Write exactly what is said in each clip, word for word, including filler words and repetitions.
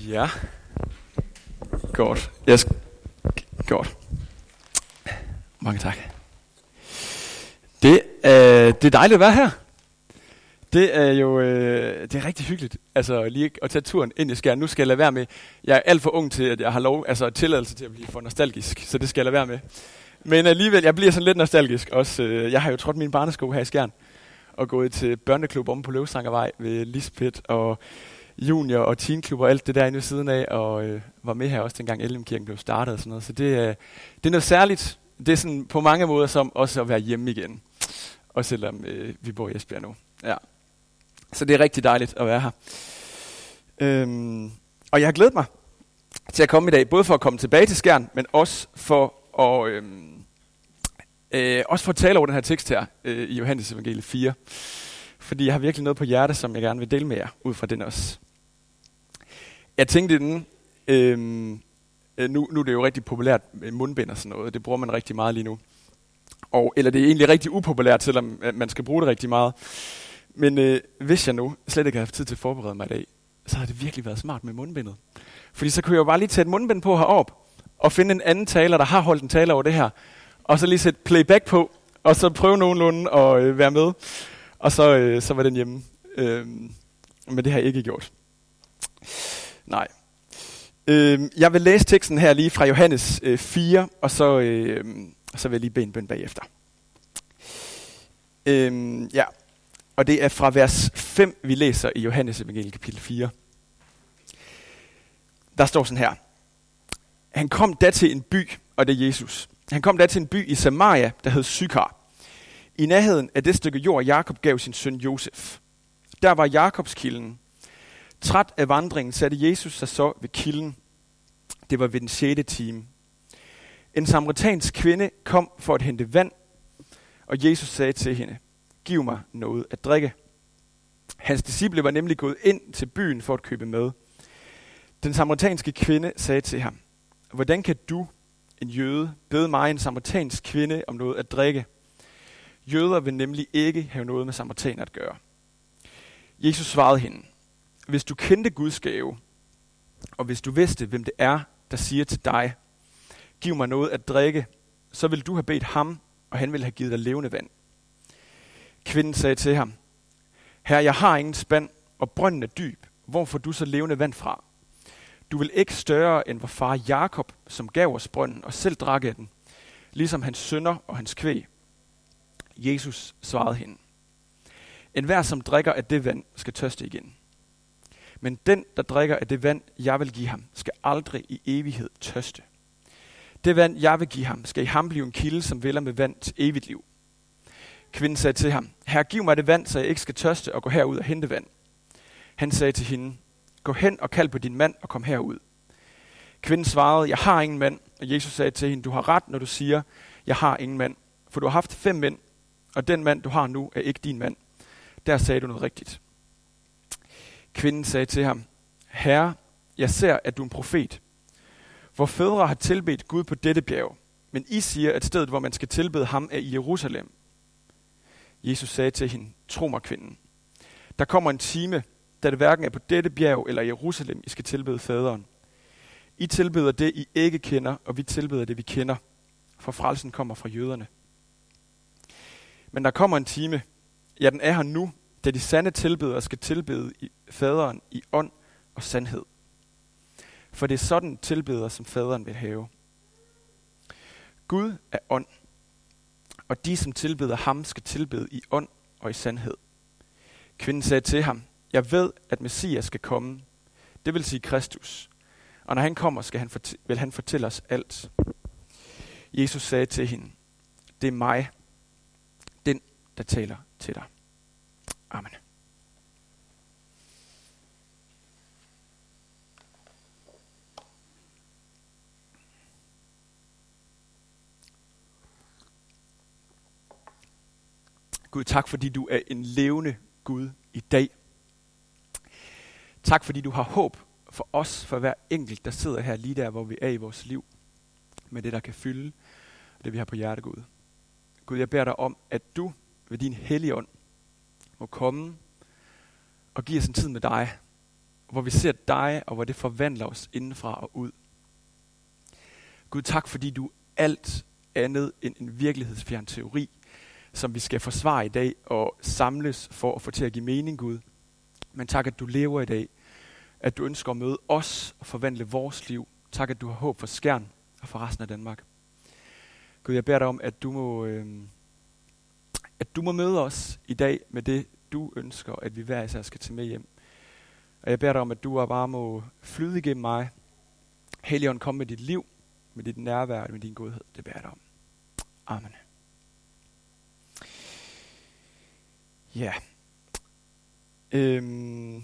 Ja. Godt. Jeg skal... Godt. Mange tak. Det, øh, det er dejligt at være her. Det er jo øh, det er rigtig hyggeligt, altså lige at tage turen ind i Skjern. Nu skal jeg lade være med. Jeg er alt for ung til, at jeg har lov, altså tilladelse til at blive for nostalgisk, så det skal jeg lade være med. Men alligevel, jeg bliver sådan lidt nostalgisk også. Øh, jeg har jo trådt mine barnesko her i Skjern og gået til børneklub om på Løvsangervej ved Lisbeth og junior- og teenklub og alt det der inde ved siden af, og øh, var med her også dengang Ellemkirken blev startet og sådan noget. Så det, øh, det er noget særligt. Det er sådan på mange måder som også at være hjemme igen. Også selvom øh, vi bor i Esbjerg nu. Ja. Så det er rigtig dejligt at være her. Øhm, og jeg har glædet mig til at komme i dag, både for at komme tilbage til Skjern, men også for at, øhm, øh, også for at tale over den her tekst her øh, i Johannes evangelie fire. Fordi jeg har virkelig noget på hjerte, som jeg gerne vil dele med jer, ud fra den også. Jeg tænkte den, øhm, øh, nu, nu er det jo rigtig populært med mundbind og sådan noget, det bruger man rigtig meget lige nu. Og, eller det er egentlig rigtig upopulært, selvom man skal bruge det rigtig meget. Men øh, hvis jeg nu slet ikke har haft tid til at forberede mig i dag, så har det virkelig været smart med mundbindet. Fordi så kunne jeg jo bare lige tage et mundbind på heroppe, og finde en anden taler, der har holdt en taler over det her, og så lige sætte playback på, og så prøve nogenlunde at øh, være med, og så, øh, så var den hjemme. Øh, men det har jeg ikke gjort. Nej. Øh, jeg vil læse teksten her lige fra Johannes øh, fire, og så, øh, så vil jeg lige bede en bøn bagefter. Øh, ja. Og det er fra vers fem, vi læser i Johannes evangelie kapitel fire. Der står sådan her. Han kom da til en by, og det er Jesus. Han kom da til en by i Samaria, der hed Sykar. I nærheden af det stykke jord, Jakob gav sin søn Josef. Der var Jakobskilden. Træt af vandringen satte Jesus sig så ved kilden. Det var ved den sjette time. En samaritansk kvinde kom for at hente vand, og Jesus sagde til hende, giv mig noget at drikke. Hans disciple var nemlig gået ind til byen for at købe mad. Den samaritanske kvinde sagde til ham, hvordan kan du, en jøde, bede mig, en samaritansk kvinde, om noget at drikke? Jøder vil nemlig ikke have noget med samaritaner at gøre. Jesus svarede hende, hvis du kendte Guds gave, og hvis du vidste, hvem det er, der siger til dig, giv mig noget at drikke, så vil du have bedt ham, og han vil have givet dig levende vand. Kvinden sagde til ham, herre, jeg har ingen spand, og brønden er dyb. Hvor får du så levende vand fra? Du vil ikke større end vor far Jakob, som gav os brønden og selv drak af den, ligesom hans sønner og hans kvæg. Jesus svarede hende, enhver som drikker af det vand, skal tørste igen. Men den, der drikker af det vand, jeg vil give ham, skal aldrig i evighed tørste. Det vand, jeg vil give ham, skal i ham blive en kilde, som vælger med vand til evigt liv. Kvinden sagde til ham, herre, giv mig det vand, så jeg ikke skal tørste og gå herud og hente vand. Han sagde til hende, gå hen og kald på din mand og kom herud. Kvinden svarede, jeg har ingen mand. Og Jesus sagde til hende, du har ret, når du siger, jeg har ingen mand. For du har haft fem mænd, og den mand, du har nu, er ikke din mand. Der sagde du noget rigtigt. Kvinden sagde til ham, herre, jeg ser, at du er en profet. Vor fædre har tilbedt Gud på dette bjerg, men I siger, at stedet, hvor man skal tilbede ham, er i Jerusalem. Jesus sagde til hende, tro mig, kvinden. Der kommer en time, da det hverken er på dette bjerg eller i Jerusalem, I skal tilbede faderen. I tilbeder det, I ikke kender, og vi tilbeder det, vi kender, for frelsen kommer fra jøderne. Men der kommer en time, ja, den er her nu, da de sande tilbedere skal tilbede faderen i ånd og sandhed. For det er sådan tilbeder, som faderen vil have. Gud er ånd, og de, som tilbeder ham, skal tilbede i ånd og i sandhed. Kvinden sagde til ham, jeg ved, at Messias skal komme, det vil sige Kristus, og når han kommer, skal han fortæ- vil han fortælle os alt. Jesus sagde til hende, det er mig, den, der taler til dig. Amen. Gud, tak fordi du er en levende Gud i dag. Tak fordi du har håb for os, for hver enkelt, der sidder her lige der, hvor vi er i vores liv, med det, der kan fylde, og det vi har på hjerte, Gud. Gud, jeg beder dig om, at du ved din hellige ånd må komme og give os en tid med dig, hvor vi ser dig, og hvor det forvandler os indenfra og ud. Gud, tak fordi du alt andet end en virkelighedsfjern teori, som vi skal forsvare i dag og samles for at få til at give mening, Gud. Men tak, at du lever i dag, at du ønsker at møde os og forvandle vores liv. Tak, at du har håb for Skjern og for resten af Danmark. Gud, jeg beder dig om, at du må, øh, at du må møde os i dag med det, du ønsker, at vi hver især skal tage med hjem. Og jeg beder dig om, at du bare må flyde igennem mig. Helligånd, kom med dit liv, med dit nærvær og med din godhed. Det beder jeg dig om. Amen. Ja. Øhm.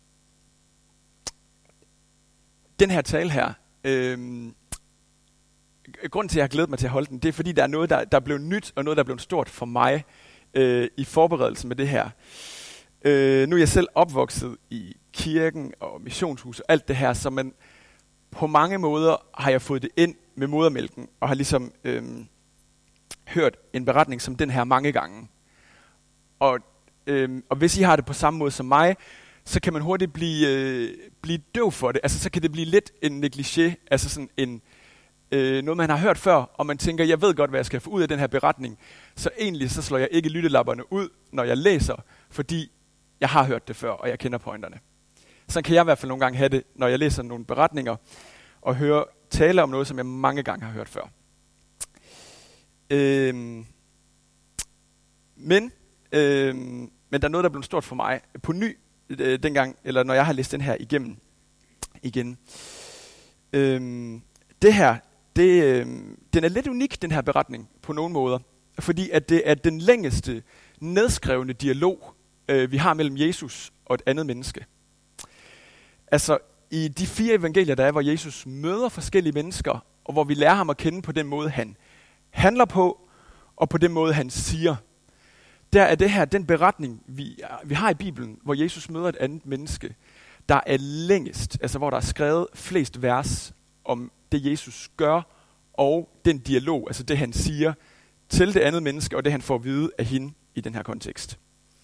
Den her tale her, øhm. grunden til, at jeg har glædet mig til at holde den, det er fordi, der er noget, der, der er blevet nyt, og noget, der er blevet stort for mig øh, i forberedelsen med det her. Øh, nu er jeg selv opvokset i kirken og missionshus og alt det her, så man på mange måder har jeg fået det ind med modermælken, og har ligesom øh, hørt en beretning som den her mange gange. Og, øh, og hvis I har det på samme måde som mig, så kan man hurtigt blive, øh, blive døv for det. Altså så kan det blive lidt en negligé, altså sådan en øh, noget man har hørt før, og man tænker, jeg ved godt, hvad jeg skal få ud af den her beretning. Så egentlig så slår jeg ikke lyttelapperne ud, når jeg læser, fordi jeg har hørt det før, og jeg kender pointerne. Sådan kan jeg i hvert fald nogle gange have det, når jeg læser nogle beretninger, og hører tale om noget, som jeg mange gange har hørt før. Øhm, men, øhm, men der er noget, der er blevet stort for mig på ny, øh, dengang, eller når jeg har læst den her igennem igen. Øhm, det her, det, øh, den er lidt unik, den her beretning, på nogle måder, fordi at det er den længeste nedskrevne dialog, øh, vi har mellem Jesus og et andet menneske. Altså, i de fire evangelier, der er, hvor Jesus møder forskellige mennesker, og hvor vi lærer ham at kende på den måde, han handler på, og på den måde, han siger. Der er det her, den beretning, vi, vi har i Bibelen, hvor Jesus møder et andet menneske, der er længest, altså hvor der er skrevet flest vers om det, Jesus gør, og den dialog, altså det, han siger til det andet menneske, og det, han får at vide af hende i den her kontekst.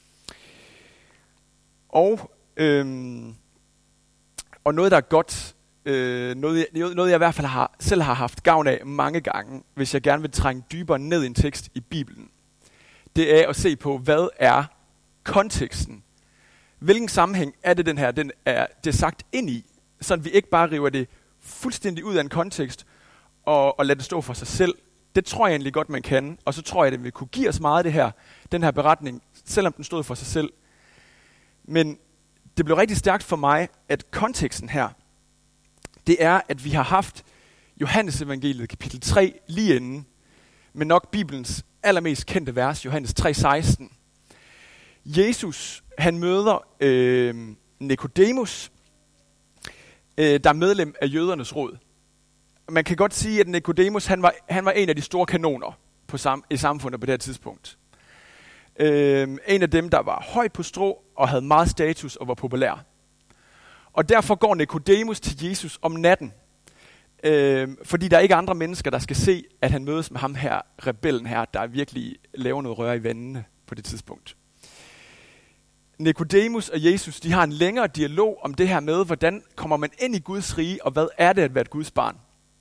Og, øhm, og noget, der er godt, øh, noget, jeg, noget jeg i hvert fald har, selv har haft gavn af mange gange, hvis jeg gerne vil trænge dybere ned i en tekst i Bibelen, det er at se på, hvad er konteksten? Hvilken sammenhæng er det, den her, den er det sagt ind i, så vi ikke bare river det fuldstændig ud af en kontekst, og, og lader det stå for sig selv. Det tror jeg egentlig godt, man kan, og så tror jeg, at det vil kunne give os meget det her, den her beretning, selvom den stod for sig selv. Men det blev rigtig stærkt for mig, at konteksten her, det er, at vi har haft Johannes evangeliet kapitel tre lige inden, men nok Bibelens allermest kendte vers, Johannes tre seksten. Jesus, han møder øh, Nikodemus, øh, der er medlem af jødernes råd. Man kan godt sige, at Nikodemus, han var, han var en af de store kanoner på sam, i samfundet på det her tidspunkt. Øh, en af dem, der var højt på strå og havde meget status og var populær. Og derfor går Nikodemus til Jesus om natten, øh, fordi der er ikke andre mennesker, der skal se, at han mødes med ham her, rebellen her, der virkelig laver noget røre i vandene på det tidspunkt. Nikodemus og Jesus, de har en længere dialog om det her med, hvordan kommer man ind i Guds rige, og hvad er det at være et Guds barn?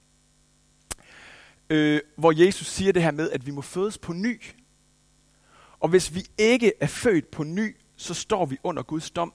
Øh, hvor Jesus siger det her med, at vi må fødes på ny. Og hvis vi ikke er født på ny, så står vi under Guds dom.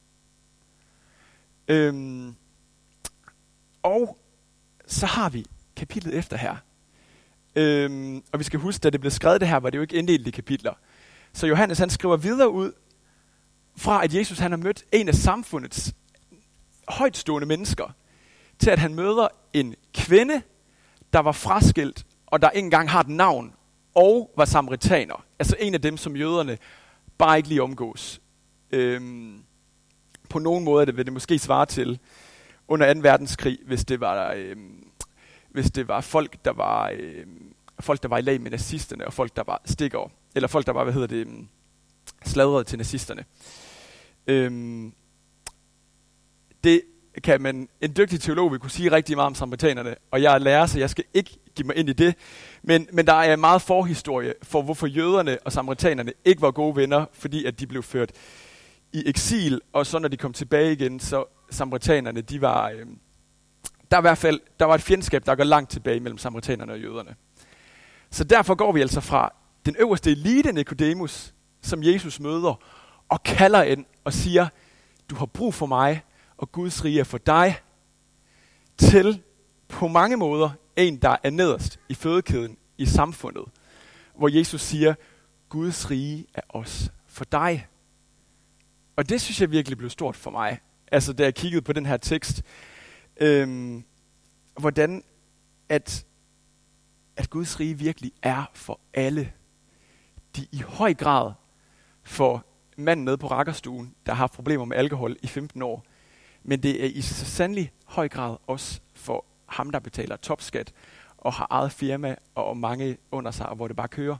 Øhm, og så har vi kapitlet efter her. Øhm, og vi skal huske, da det blev skrevet det her, var det jo ikke inddelt i kapitler. Så Johannes, han skriver videre ud, fra at Jesus, han har mødt en af samfundets højtstående mennesker, til at han møder en kvinde, der var fraskilt, og der ikke engang har et navn, og var samaritaner. Altså en af dem, som jøderne bare ikke lige omgås. Øhm, på nogen måde det vil det måske svare til under anden verdenskrig, hvis det var, øhm, hvis det var folk, der var, øhm, folk, der var i lag med nazisterne, og folk, der var stikkere, eller folk, der var, hvad hedder det, øhm, sladrede til nazisterne. Øhm, det kan man, en dygtig teolog vil kunne sige rigtig meget om samaritanerne, og jeg er lærer, så jeg skal ikke give mig ind i det, men, men der er meget forhistorie for, hvorfor jøderne og samaritanerne ikke var gode venner, fordi at de blev ført i eksil, og så når de kom tilbage igen, så samaritanerne, de var, øh, der i hvert fald, der var et fjendskab, der går langt tilbage mellem samaritanerne og jøderne. Så derfor går vi altså fra den øverste elite, Nikodemus, som Jesus møder, og kalder ind og siger, du har brug for mig, og Guds rige er for dig, til på mange måder en, der er nederst i fødekæden i samfundet, hvor Jesus siger, Guds rige er også for dig. Og det synes jeg virkelig blev stort for mig, altså da jeg kiggede på den her tekst, øhm, hvordan at, at Guds rige virkelig er for alle. De i høj grad for manden nede på rakkerstuen, der har haft problemer med alkohol i femten år, men det er i så sandelig høj grad også for ham, der betaler topskat og har eget firma og mange under sig, hvor det bare kører.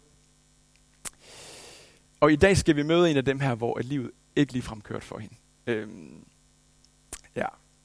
Og i dag skal vi møde en af dem her, hvor livet ikke ligefrem kørt for hende. Øhm, ja.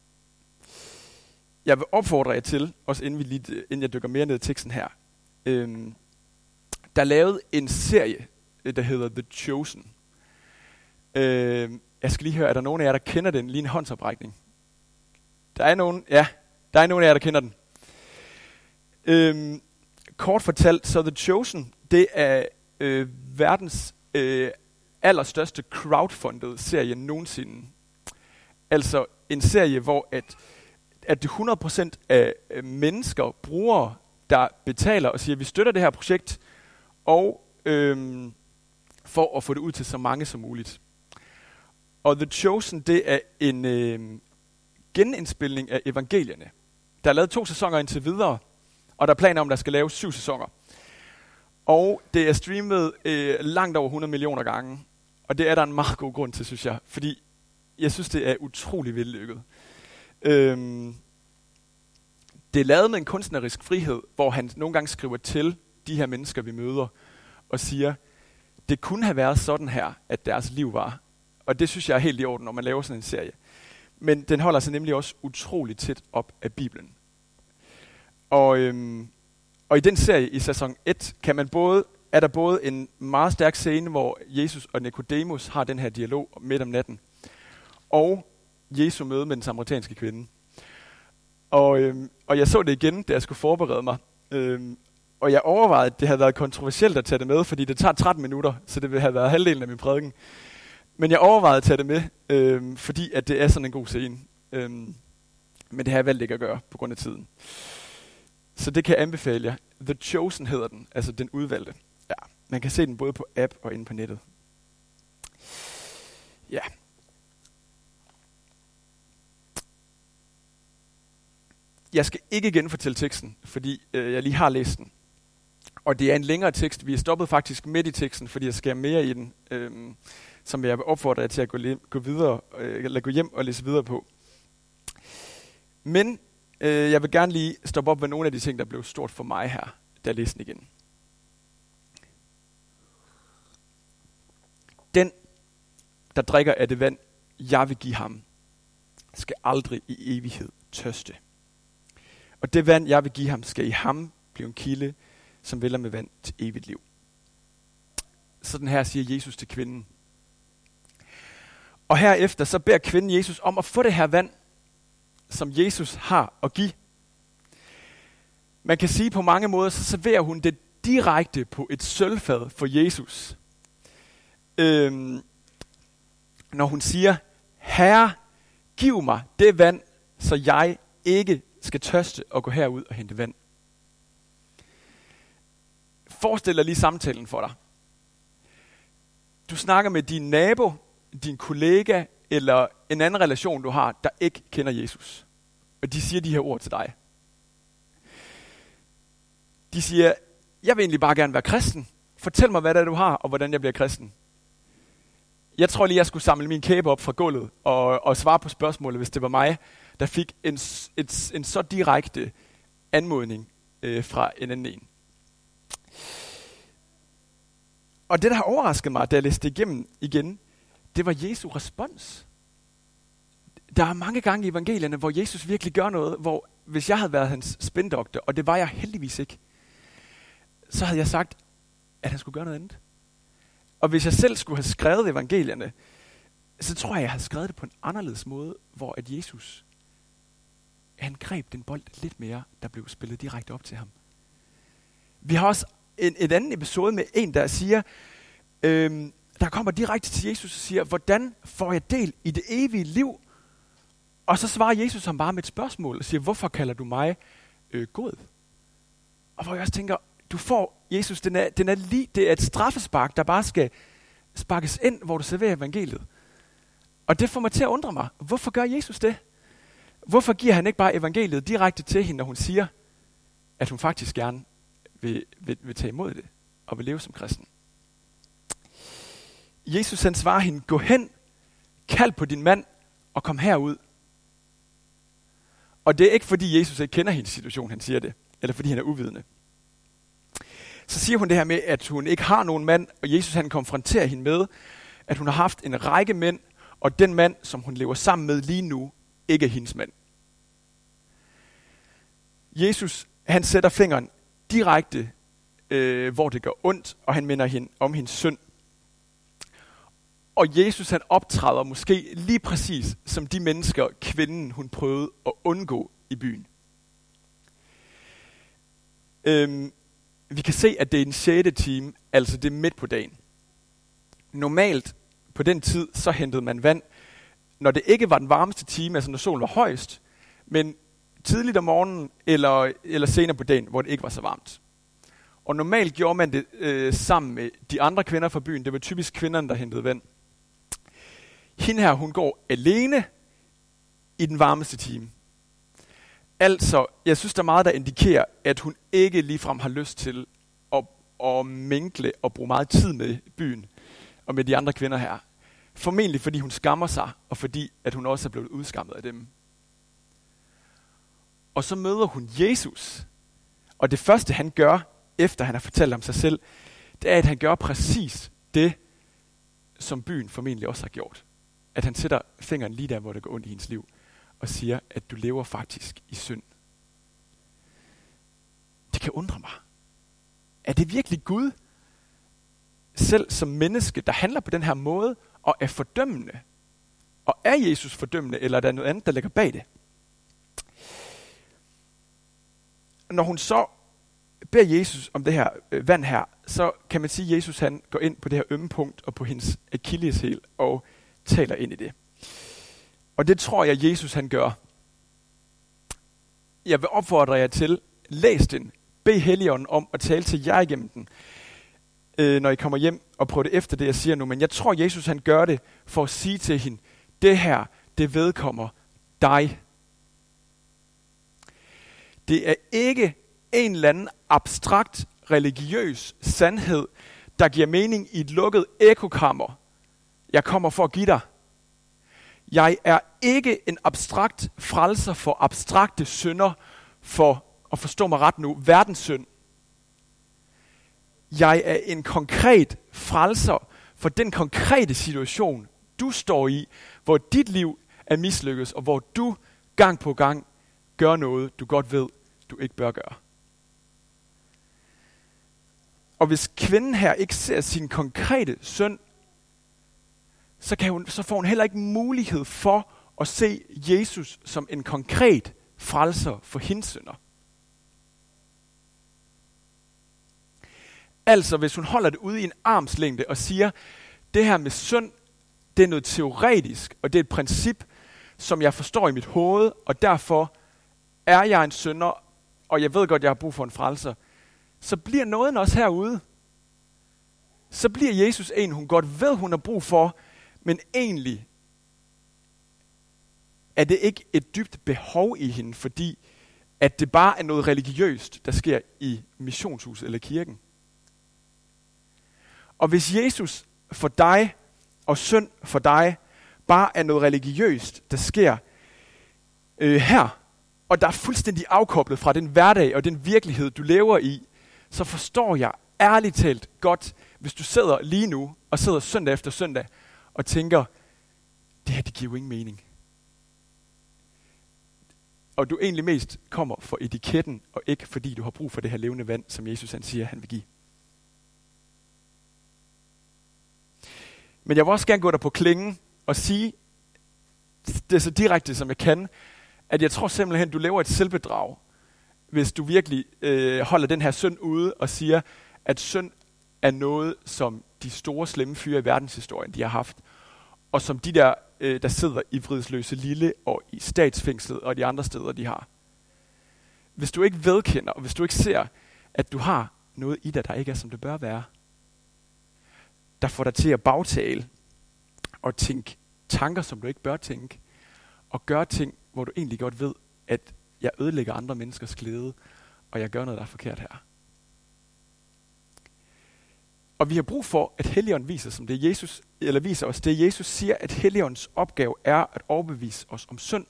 Jeg vil opfordre jer til, også inden, vi lige, inden jeg dykker mere ned i teksten her, øhm, der er lavet en serie, der hedder The Chosen. Øhm, jeg skal lige høre, er der nogen af jer, der kender den? Lige en håndsoprækning. Der er nogen, ja, der er nogen af jer, der kender den. Øhm, kort fortalt, så The Chosen, det er øh, verdens øh, allerstørste crowdfunded serie nogensinde. Altså en serie, hvor at, at det hundrede procent af mennesker, brugere, der betaler og siger, vi støtter det her projekt, og øhm, for at få det ud til så mange som muligt. Og The Chosen, det er en øh, genindspilning af evangelierne. Der er lavet to sæsoner indtil videre, og der er planer om, der skal laves syv sæsoner. Og det er streamet øh, langt over hundrede millioner gange, og det er der en meget god grund til, synes jeg, fordi jeg synes, det er utrolig vellykket. Øhm, det er lavet med en kunstnerisk frihed, hvor han nogle gange skriver til de her mennesker, vi møder, og siger, det kunne have været sådan her, at deres liv var. Og det synes jeg er helt i orden, når man laver sådan en serie. Men den holder sig nemlig også utroligt tæt op af Bibelen. Og, øhm, og i den serie, i sæson et, kan man både, er der både en meget stærk scene, hvor Jesus og Nikodemus har den her dialog midt om natten, og Jesu møde med den samaritanske kvinde. Og, øhm, og jeg så det igen, da jeg skulle forberede mig. Øhm, og jeg overvejede, at det havde været kontroversielt at tage det med, fordi det tager tretten minutter, så det ville have været halvdelen af min prædiken. Men jeg overvejede at tage det med, øhm, fordi at det er sådan en god scene. Øhm, men det har jeg valgt ikke at gøre, på grund af tiden. Så det kan jeg anbefale jer. The Chosen hedder den, altså den udvalgte. Ja, man kan se den både på app og inde på nettet. Ja. Jeg skal ikke genfortælle teksten, fordi øh, jeg lige har læst den. Og det er en længere tekst. Vi er stoppet faktisk midt i teksten, fordi jeg skal mere i den, øh, som jeg vil opfordre jer til at gå, gå, videre, øh, eller gå hjem og læse videre på. Men øh, jeg vil gerne lige stoppe op ved nogle af de ting, der blev stort for mig her, da jeg læste den igen. Den, der drikker af det vand, jeg vil give ham, skal aldrig i evighed tørste. Og det vand, jeg vil give ham, skal i ham blive en kilde, som vælger med vand til evigt liv. Sådan her siger Jesus til kvinden. Og herefter så beder kvinden Jesus om at få det her vand, som Jesus har at give. Man kan sige på mange måder, så serverer hun det direkte på et sølvfad for Jesus. Øhm, når hun siger, Herre, giv mig det vand, så jeg ikke skal tørste og gå herud og hente vand. Forestil dig lige samtalen for dig. Du snakker med din nabo, din kollega eller en anden relation, du har, der ikke kender Jesus. Og de siger de her ord til dig. De siger, jeg vil egentlig bare gerne være kristen. Fortæl mig, hvad det er, du har, og hvordan jeg bliver kristen. Jeg tror lige, jeg skulle samle min kæbe op fra gulvet og, og svare på spørgsmålet, hvis det var mig, der fik en, et, en så direkte anmodning øh, fra en anden en. Og det, der har overrasket mig, da jeg læste det igennem igen, det var Jesu respons. Der er mange gange i evangelierne, hvor Jesus virkelig gør noget, hvor hvis jeg havde været hans spindoktor, og det var jeg heldigvis ikke, så havde jeg sagt, at han skulle gøre noget andet. Og hvis jeg selv skulle have skrevet evangelierne, så tror jeg, jeg har skrevet det på en anderledes måde, hvor at Jesus, han greb den bold lidt mere, der blev spillet direkte op til ham. Vi har også en, en anden episode med en, der siger, øhm, der kommer direkte til Jesus og siger, hvordan får jeg del i det evige liv? Og så svarer Jesus ham bare med et spørgsmål og siger, hvorfor kalder du mig øh, god? Og hvor jeg også tænker, du får, Jesus, den er, den er lige, det er et straffespark, der bare skal sparkes ind, hvor du serverer evangeliet. Og det får mig til at undre mig, hvorfor gør Jesus det? Hvorfor giver han ikke bare evangeliet direkte til hende, når hun siger, at hun faktisk gerne vil, vil, vil tage imod det og vil leve som kristen? Jesus han svarer hende, gå hen, kald på din mand og kom herud. Og det er ikke fordi Jesus ikke kender hendes situation, han siger det, eller fordi han er uvidende. Så siger hun det her med, at hun ikke har nogen mand, og Jesus han konfronterer hende med, at hun har haft en række mænd, og den mand, som hun lever sammen med lige nu, ikke er hendes mand. Jesus han sætter fingeren direkte, øh, hvor det gør ondt, og han minder hende om hendes synd. Og Jesus han optræder måske lige præcis som de mennesker, kvinden hun prøvede at undgå i byen. Øhm, vi kan se, at det er en sjette time, altså det er midt på dagen. Normalt på den tid, så hentede man vand, når det ikke var den varmeste time, altså når solen var højst, men tidligt om morgenen eller, eller senere på dagen, hvor det ikke var så varmt. Og normalt gjorde man det øh, sammen med de andre kvinder fra byen. Det var typisk kvinderne, der hentede vand. Hende her, hun går alene i den varmeste time. Altså, jeg synes, der er meget, der indikerer, at hun ikke ligefrem har lyst til at, at minkle og bruge meget tid med byen og med de andre kvinder her. Formentlig fordi hun skammer sig, og fordi at hun også er blevet udskammet af dem. Og så møder hun Jesus, og det første han gør, efter han har fortalt om sig selv, det er, at han gør præcis det, som byen formentlig også har gjort. At han sætter fingeren lige der, hvor det går ondt i hendes liv, og siger, at du lever faktisk i synd. Det kan undre mig. Er det virkelig Gud, selv som menneske, der handler på den her måde, og er fordømmende? Og er Jesus fordømmende, eller er der noget andet, der ligger bag det? Når hun så beder Jesus om det her øh, vand her, så kan man sige, at Jesus han går ind på det her ømme punkt, og på hendes akilleshæl, og taler ind i det. Og det tror jeg, Jesus han gør. Jeg vil opfordre jer til, læs den, bed Helligånden om at tale til jer igennem den, øh, når I kommer hjem og prøver det efter det, jeg siger nu. Men jeg tror, Jesus han gør det for at sige til hende, det her, det vedkommer dig. Det er ikke en eller anden abstrakt religiøs sandhed, der giver mening i et lukket ekokammer. Jeg kommer for at give dig. Jeg er ikke en abstrakt frelser for abstrakte synder, for at forstå mig ret nu, verdenssynd. Jeg er en konkret frelser for den konkrete situation, du står i, hvor dit liv er mislykket, og hvor du gang på gang gør noget, du godt ved, du ikke bør gøre. Og hvis kvinden her ikke ser sin konkrete synd, så, kan hun, så får hun heller ikke mulighed for at se Jesus som en konkret frelser for hendes synder. Altså, hvis hun holder det ude i en armslængde og siger, det her med synd, det er noget teoretisk, og det er et princip, som jeg forstår i mit hoved, og derfor er jeg en synder, og jeg ved godt, jeg har brug for en frelser, så bliver nåden også herude. Så bliver Jesus en, hun godt ved, hun har brug for, men egentlig er det ikke et dybt behov i hende, fordi at det bare er noget religiøst, der sker i missionshuset eller kirken. Og hvis Jesus for dig og synd for dig bare er noget religiøst, der sker øh, her, og der er fuldstændig afkoblet fra den hverdag og den virkelighed, du lever i, så forstår jeg ærligt talt godt, hvis du sidder lige nu og sidder søndag efter søndag og tænker, det her, det giver jo ingen mening. Og du egentlig mest kommer for etiketten, og ikke fordi du har brug for det her levende vand, som Jesus han siger, han vil give. Men jeg vil også gerne gå der på klingen og sige det så direkte, som jeg kan, at jeg tror simpelthen, du lever et selvbedrag, hvis du virkelig øh, holder den her synd ude og siger, at synd er noget, som de store slemme fyre i verdenshistorien, de har haft, og som de der, øh, der sidder i Vridsløse Lille og i statsfængslet og de andre steder, de har. Hvis du ikke vedkender, og hvis du ikke ser, at du har noget i dig, der ikke er, som det bør være, der får dig til at bagtale og tænke tanker, som du ikke bør tænke, og gøre ting, hvor du egentlig godt ved, at jeg ødelægger andre menneskers glæde, og jeg gør noget, der er forkert her. Og vi har brug for, at Helligånden viser, som det Jesus, eller viser os det, Jesus siger, at Helligåndens opgave er at overbevise os om synd.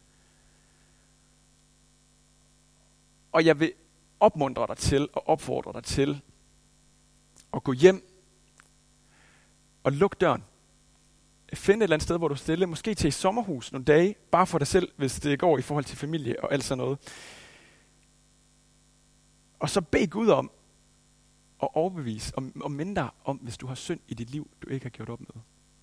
Og jeg vil opmuntre dig til og opfordre dig til at gå hjem og lukke døren. Find et eller andet sted, hvor du er stille, måske til et sommerhus nogle dage, bare for dig selv, hvis det går i forhold til familie og alt sådan noget. Og så bed Gud om at overbevise og, og minde dig om, hvis du har synd i dit liv, du ikke har gjort op med.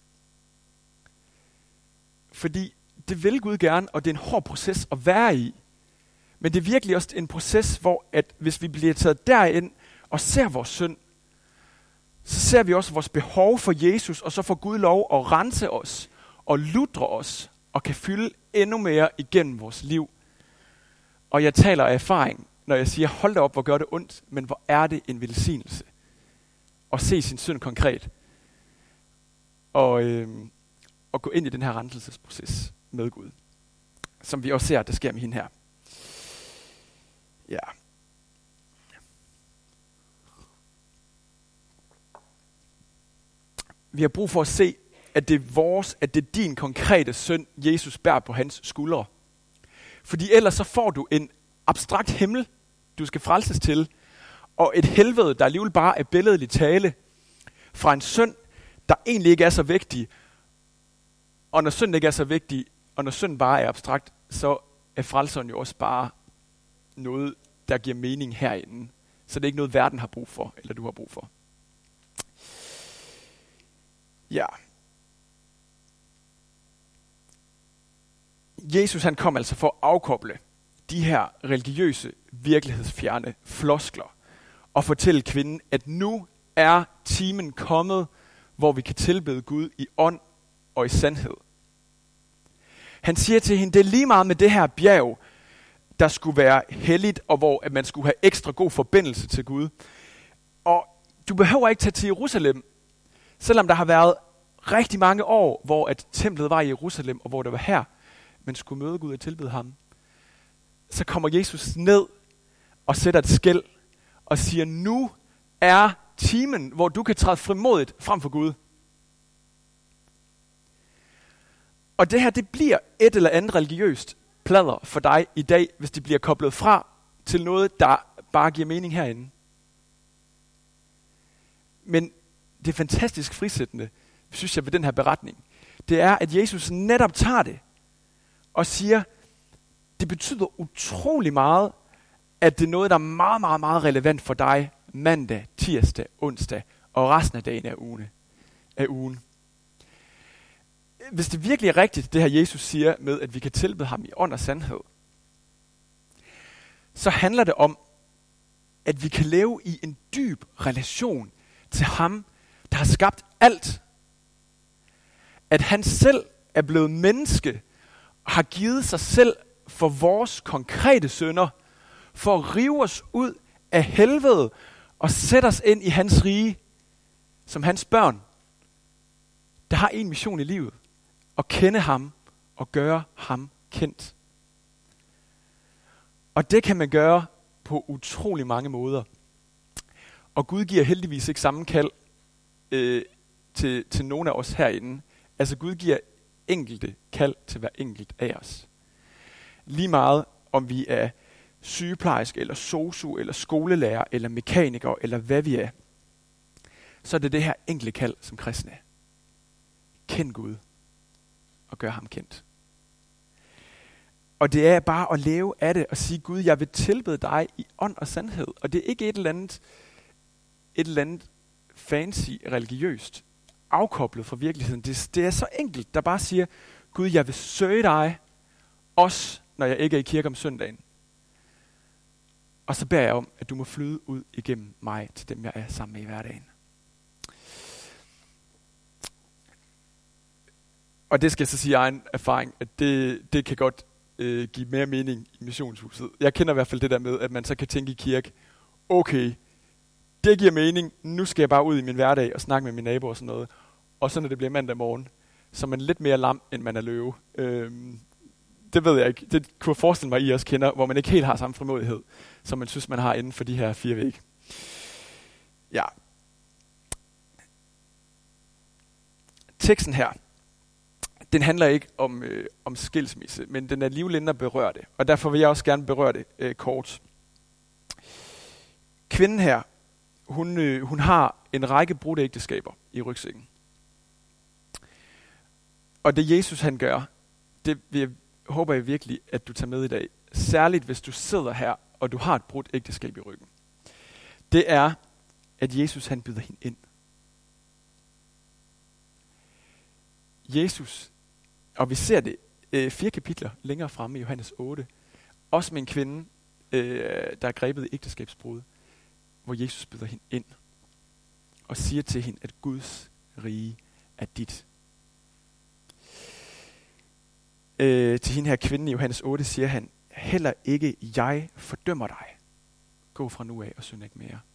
Fordi det vil Gud gerne, og det er en hård proces at være i. Men det er virkelig også en proces, hvor at hvis vi bliver taget derind og ser vores synd, så ser vi også vores behov for Jesus, og så får Gud lov at rense os og ludre os, og kan fylde endnu mere igennem vores liv. Og jeg taler af erfaring, når jeg siger, hold da op, hvor gør det ondt, men hvor er det en velsignelse at se sin synd konkret. Og, øh, og gå ind i den her renselsesproces med Gud, som vi også ser, at det sker med hende her. Ja. Vi har brug for at se, at det er vores, at det er din konkrete synd, Jesus bærer på hans skuldre. Fordi ellers så får du en abstrakt himmel, du skal frelses til, og et helvede, der alligevel bare er billedligt tale, fra en synd, der egentlig ikke er så vigtig. Og når synd ikke er så vigtig, og når synd bare er abstrakt, så er frelseren jo også bare noget, der giver mening herinde. Så det er ikke noget, verden har brug for, eller du har brug for. Ja. Jesus han kom altså for at afkoble de her religiøse, virkelighedsfjerne floskler og fortælle kvinden, at nu er timen kommet, hvor vi kan tilbede Gud i ånd og i sandhed. Han siger til hende, det er lige meget med det her bjerg, der skulle være helligt, og hvor at man skulle have ekstra god forbindelse til Gud. Og du behøver ikke tage til Jerusalem, selvom der har været rigtig mange år, hvor at templet var i Jerusalem, og hvor det var her, man skulle møde Gud og tilbede ham. Så kommer Jesus ned og sætter et skel og siger, nu er timen, hvor du kan træde frimodigt frem for Gud. Og det her, det bliver et eller andet religiøst pladder for dig i dag, hvis det bliver koblet fra til noget, der bare giver mening herinde. Men det er fantastisk frisættende, synes jeg, ved den her beretning. Det er, at Jesus netop tager det og siger, det betyder utrolig meget, at det er noget, der er meget, meget, meget relevant for dig mandag, tirsdag, onsdag og resten af dagen af ugen. Af ugen. Hvis det virkelig er rigtigt, det her Jesus siger med, at vi kan tilbede ham i ånd og sandhed, så handler det om, at vi kan leve i en dyb relation til ham, der har skabt alt. At han selv er blevet menneske og har givet sig selv for vores konkrete synder, for at rive os ud af helvede og sætte os ind i hans rige, som hans børn, der har en mission i livet, at kende ham og gøre ham kendt. Og det kan man gøre på utrolig mange måder. Og Gud giver heldigvis ikke samme kald øh, til, til nogen af os herinde. Altså Gud giver enkelte kald til hver enkelt af os. Lige meget om vi er sygeplejerske, eller sosu, eller skolelærer, eller mekaniker, eller hvad vi er, så er det det her enkle kald som kristne. Kend Gud og gør ham kendt. Og det er bare at leve af det og sige, Gud, jeg vil tilbede dig i ånd og sandhed. Og det er ikke et eller andet, et eller andet fancy religiøst. afkoblet fra virkeligheden. Det, det er så enkelt, der bare siger, Gud, jeg vil søge dig, også når jeg ikke er i kirke om søndagen. Og så beder jeg om, at du må flyde ud igennem mig til dem, jeg er sammen med i hverdagen. Og det skal jeg så sige egen erfaring, at det, det kan godt øh, give mere mening i missionshuset. Jeg kender i hvert fald det der med, at man så kan tænke i kirke, okay, det giver mening, nu skal jeg bare ud i min hverdag og snakke med mine naboer og sådan noget. Og så når det bliver mandag morgen, så er man lidt mere lam, end man er løve. Øhm, det ved jeg ikke. Det kunne jeg forestille mig, at I også kender, hvor man ikke helt har samme frimodighed, som man synes, man har inden for de her fire vægge. Ja. Teksten her, den handler ikke om, øh, om skilsmisse, men den er alligevel inde at berøre det. Og derfor vil jeg også gerne berøre det øh, kort. Kvinden her, hun, øh, hun har en række brudte ægteskaber i rygsækken. Og det Jesus han gør, det vil jeg, håber jeg virkelig, at du tager med i dag. Særligt hvis du sidder her, og du har et brudt ægteskab i ryggen. Det er, at Jesus han byder hende ind. Jesus, og vi ser det øh, fire kapitler længere fremme i Johannes otte, også med en kvinde, øh, der er grebet i ægteskabsbrud, hvor Jesus byder hende ind og siger til hende, at Guds rige er dit. Øh, til hende her kvinde i Johannes otte siger han, heller ikke jeg fordømmer dig. Gå fra nu af og synd ikke mere.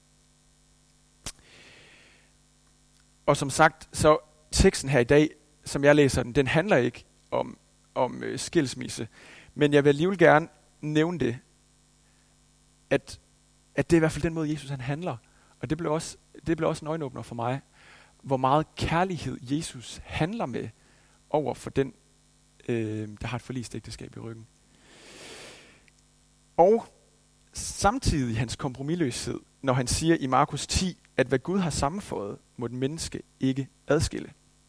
Og som sagt, så teksten her i dag, som jeg læser den, den handler ikke om, om øh, skilsmisse. Men jeg vil alligevel gerne nævne det, at, at det er i hvert fald den måde, Jesus han handler. Og det blev også, det blev også en øjenåbner for mig, hvor meget kærlighed Jesus handler med over for den, øh, der har et forlist ægteskab i ryggen. Og samtidig hans kompromisløshed, når han siger i Markus ti, at hvad Gud har sammenføjet, må et menneske ikke adskille.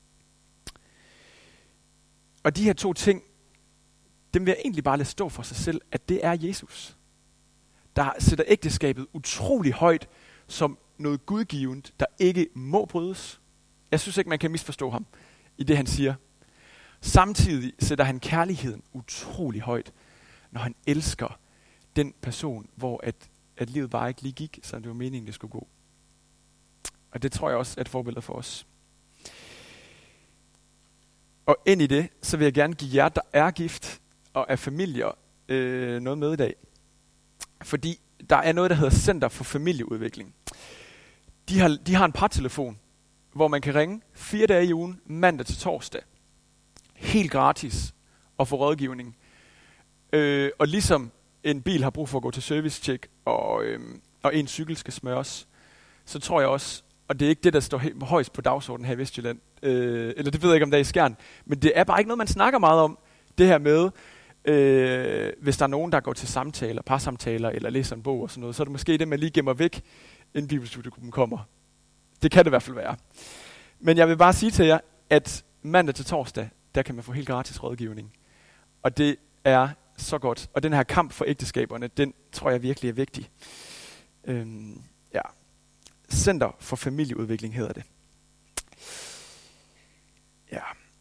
Og de her to ting, dem vil jeg egentlig bare lade stå for sig selv, at det er Jesus, der sætter ægteskabet utrolig højt som noget gudgivent, der ikke må brydes. Jeg synes ikke, man kan misforstå ham i det, han siger. Samtidig sætter han kærligheden utrolig højt, når han elsker den person, hvor at, at livet bare ikke lige gik, så det var meningen, det skulle gå. Og det tror jeg også er et forbillede for os. Og ind i det, så vil jeg gerne give jer, der er gift og er familier, øh, noget med i dag. Fordi der er noget, der hedder Center for Familieudvikling. De har, de har en partelefon, hvor man kan ringe fire dage i ugen, mandag til torsdag. Helt gratis og få rådgivning. Øh, og ligesom en bil har brug for at gå til servicecheck, og, øh, og en cykel skal smøres, så tror jeg også, og det er ikke det, der står he- højst på dagsordenen her i Vestjylland, øh, eller det ved jeg ikke, om det er i Skjern, men det er bare ikke noget, man snakker meget om, det her med, øh, hvis der er nogen, der går til samtaler, parsamtaler, eller læser en bog og sådan noget, så er det måske det, man lige gemmer væk, inden bibelstudiegruppen kommer. Det kan det i hvert fald være. Men jeg vil bare sige til jer, at mandag til torsdag, der kan man få helt gratis rådgivning. Og det er så godt. Og den her kamp for ægteskaberne, den tror jeg virkelig er vigtig. Øhm, ja. Center for Familieudvikling hedder det. Ja.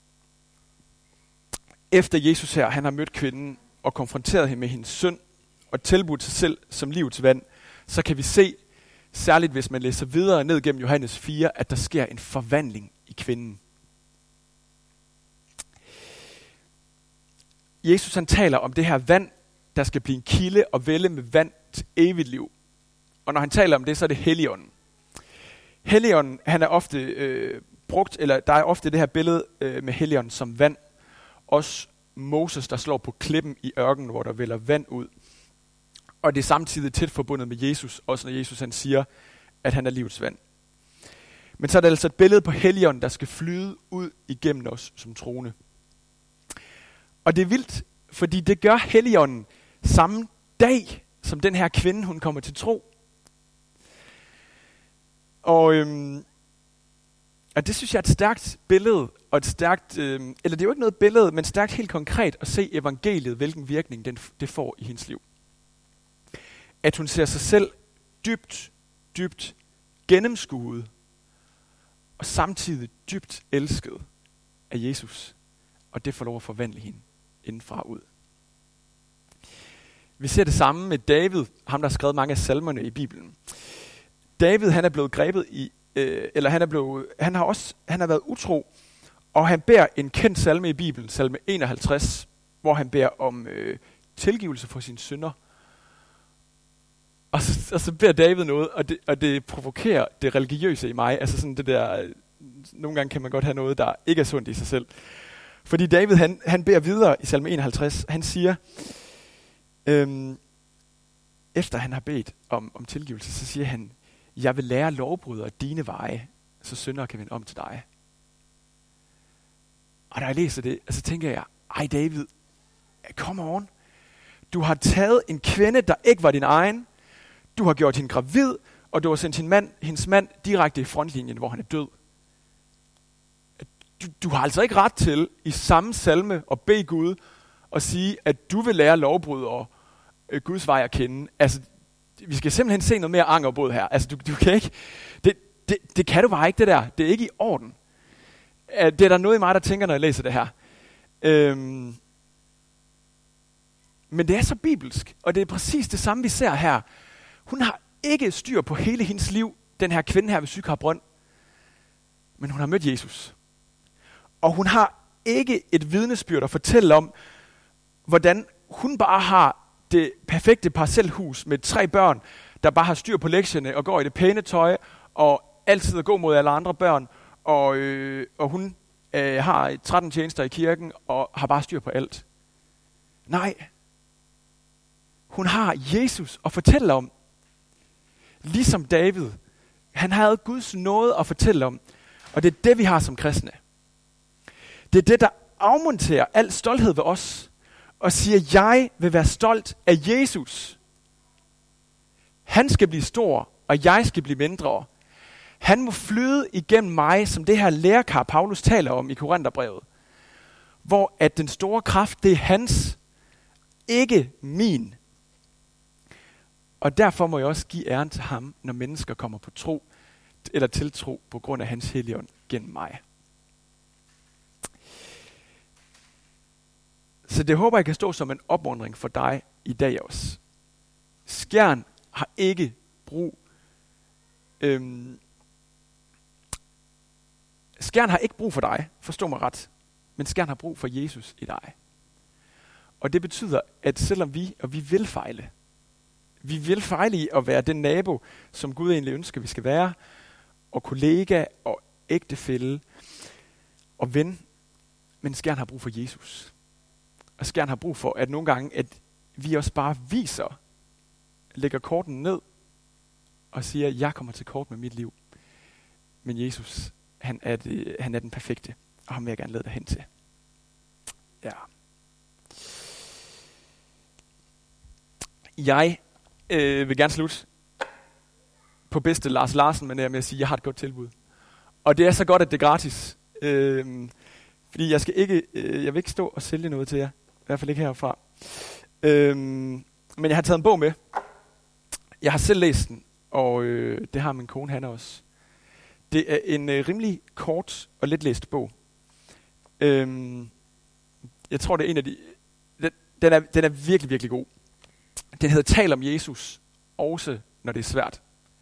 Efter Jesus her, han har mødt kvinden og konfronteret hende med hendes synd og tilbudt sig selv som livets vand, så kan vi se, særligt hvis man læser videre ned gennem Johannes fire, at der sker en forvandling i kvinden. Jesus han taler om det her vand, der skal blive en kilde og vælde med vand til evigt liv. Og når han taler om det, så er det Helligånden. Helligånden, han er ofte øh, brugt, eller der er ofte det her billede øh, med Helligånden som vand. Også Moses, der slår på klippen i ørkenen, hvor der vælder vand ud. Og det er samtidig tæt forbundet med Jesus, også når Jesus han siger, at han er livets vand. Men så er der altså et billede på Helligånden, der skal flyde ud igennem os som troende. Og det er vildt, fordi det gør Helligånden samme dag, som den her kvinde, hun kommer til tro. Og, øhm, og det synes jeg er et stærkt billede, og et stærkt, øhm, eller det er jo ikke noget billede, men stærkt helt konkret at se evangeliet, hvilken virkning den, det får i hendes liv. At hun ser sig selv dybt, dybt gennemskuet, og samtidig dybt elsket af Jesus. Og det får lov at forvandle hende indenfra ud. Vi ser det samme med David, ham der har skrevet mange af salmerne i Bibelen. David, han er blevet grebet i, øh, eller han er blevet, han har også, han har været utro, og han beder en kendt salme i Bibelen, salme enoghalvtreds, hvor han beder om øh, tilgivelse for sine synder. Og så, og så beder David noget, og det, og det provokerer det religiøse i mig. Altså sådan det der, øh, nogle gange kan man godt have noget, der ikke er sundt i sig selv. Fordi David, han, han beder videre i salme enoghalvtreds, han siger, øhm, efter han har bedt om, om tilgivelse, så siger han, jeg vil lære lovbrydere dine veje, så syndere kan vende om til dig. Og da jeg læser det, så tænker jeg, ej David, come on. Du har taget en kvinde, der ikke var din egen, du har gjort hende gravid, og du har sendt hendes mand, hendes mand direkte i frontlinjen, hvor han er død. Du, du har altså ikke ret til i samme salme at bede Gud og sige, at du vil lære lovbrydere øh, Guds vej at kende. Altså, vi skal simpelthen se noget mere angerbåd her. Altså, du, du kan ikke, det, det, det kan du bare ikke, det der. Det er ikke i orden. Det er der noget i mig, der tænker, når jeg læser det her. Øhm, men det er så bibelsk, og det er præcis det samme, vi ser her. Hun har ikke styr på hele hendes liv, den her kvinde her ved Sykar Brønd, men hun har mødt Jesus. Og hun har ikke et vidnesbyrd at fortælle om, hvordan hun bare har det perfekte parcelhus med tre børn, der bare har styr på lektierne og går i det pæne tøj, og altid er god mod alle andre børn, og, øh, og hun øh, har tretten tjenester i kirken, og har bare styr på alt. Nej. Hun har Jesus at fortælle om. Ligesom David. Han havde Guds nåde at fortælle om. Og det er det, vi har som kristne. Det er det, der afmonterer al stolthed ved os. Og siger, jeg vil være stolt af Jesus. Han skal blive stor, og jeg skal blive mindre. Han må flyde igennem mig, som det her lærkar, Paulus taler om i Korintherbrevet. Hvor at den store kraft, det er hans, ikke min. Og derfor må jeg også give æren til ham, når mennesker kommer på tro, eller tiltro på grund af hans helligånd gennem mig. Så det håber jeg kan stå som en opmuntring for dig i dag også. Skjern har ikke brug øhm, Skjern har ikke brug for dig, forstå mig ret, men Skjern har brug for Jesus i dig. Og det betyder, at selvom vi, og vi vil fejle, vi vil fejle i at være den nabo, som Gud egentlig ønsker, vi skal være, og kollega, og ægtefælle, og ven, men Skjern har brug for Jesus. Og Skjern har brug for, at nogle gange, at vi også bare viser, lægger korten ned, og siger, jeg kommer til kort med mit liv. Men Jesus, han er, det, han er den perfekte, og ham vil jeg gerne lede dig hen til. Ja. Jeg øh, vil gerne slutte på bedste Lars Larsen, men jeg med at sige, at jeg har et godt tilbud. Og det er så godt, at det er gratis. Øh, fordi jeg skal ikke, øh, jeg vil ikke stå og sælge noget til jer. I hvert fald ikke herfra. Øh, men jeg har taget en bog med. Jeg har selv læst den, og øh, det har min kone Hanna også. Det er en øh, rimelig kort og let læst bog. Øh, jeg tror, det er en af de... Den, den, er, den er virkelig, virkelig god. Den hedder Tal om Jesus, også når det er svært.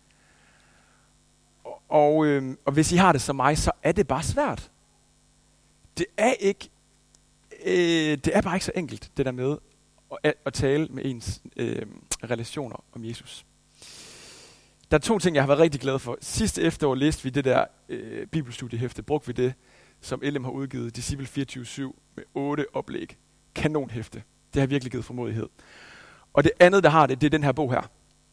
Og, og, øh, og hvis I har det som mig, så er det bare svært. Det er ikke, øh, det er bare ikke så enkelt, det der med at, at tale med ens øh, relationer om Jesus. Der er to ting, jeg har været rigtig glad for. Sidste efterår læste vi det der øh, bibelstudiehæfte, brugte vi det, som L M har udgivet, Disciple fireogtyve syv, med otte oplæg. Kanonhæfte. Det har virkelig givet formodighed. Og det andet, der har det, det er den her bog her.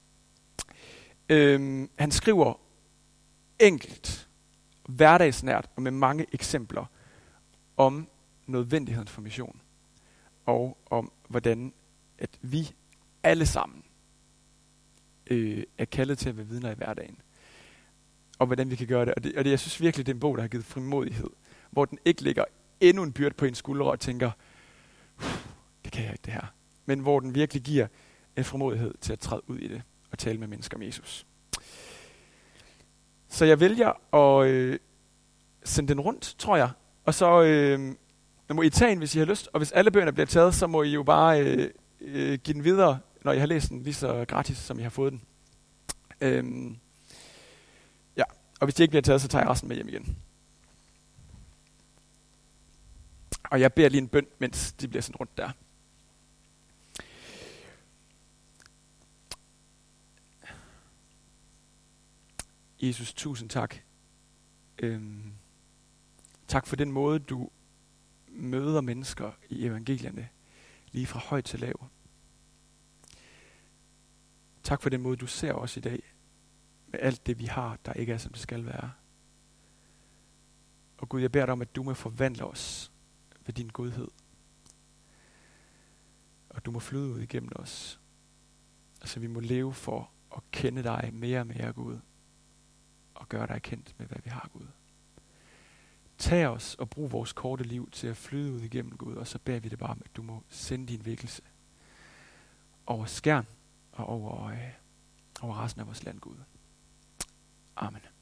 Øhm, han skriver enkelt, hverdagsnært og med mange eksempler om nødvendigheden for mission. Og om hvordan at vi alle sammen øh, er kaldet til at være vidner i hverdagen. Og hvordan vi kan gøre det. Og, det. og det, jeg synes virkelig, det er en bog, der har givet frimodighed. Hvor den ikke lægger endnu en byrde på en skulder og tænker, det kan jeg ikke det her. Men hvor den virkelig giver en frimodighed til at træde ud i det og tale med mennesker om Jesus. Så jeg vælger at, øh, sende den rundt, tror jeg. Og så øh, må I tage en, hvis I har lyst. Og hvis alle bøgerne bliver taget, så må I jo bare øh, øh, give den videre, når I har læst den, lige så gratis, som I har fået den. Øhm, ja, og hvis de ikke bliver taget, så tager jeg resten med hjem igen. Og jeg beder lige en bøn, mens de bliver sendt rundt der. Jesus, tusind tak. Øhm, tak for den måde, du møder mennesker i evangelierne, lige fra højt til lav. Tak for den måde, du ser os i dag, med alt det, vi har, der ikke er, som det skal være. Og Gud, jeg beder dig om, at du må forvandle os ved din godhed. Og du må flyde ud igennem os, så vi må leve for at kende dig mere og mere, Gud, og gøre dig kendt med, hvad vi har, Gud. Tag os og brug vores korte liv til at flyde ud igennem, Gud, og så beder vi det bare om, at du må sende din vækkelse over Skjern og over, øh, over resten af vores land, Gud. Amen.